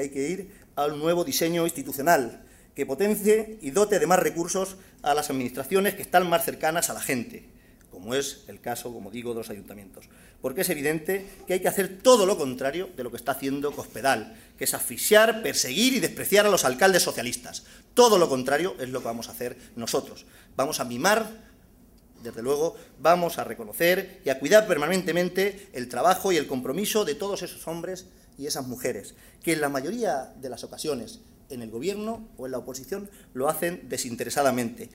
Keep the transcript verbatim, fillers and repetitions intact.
hay que ir a un nuevo diseño institucional que potencie y dote de más recursos a las administraciones que están más cercanas a la gente, como es el caso, como digo, de los ayuntamientos. Porque es evidente que hay que hacer todo lo contrario de lo que está haciendo Cospedal, que es asfixiar, perseguir y despreciar a los alcaldes socialistas. Todo lo contrario es lo que vamos a hacer nosotros. Vamos a mimar, desde luego, vamos a reconocer y a cuidar permanentemente el trabajo y el compromiso de todos esos hombres y esas mujeres, que en la mayoría de las ocasiones, en el Gobierno o en la oposición, lo hacen desinteresadamente.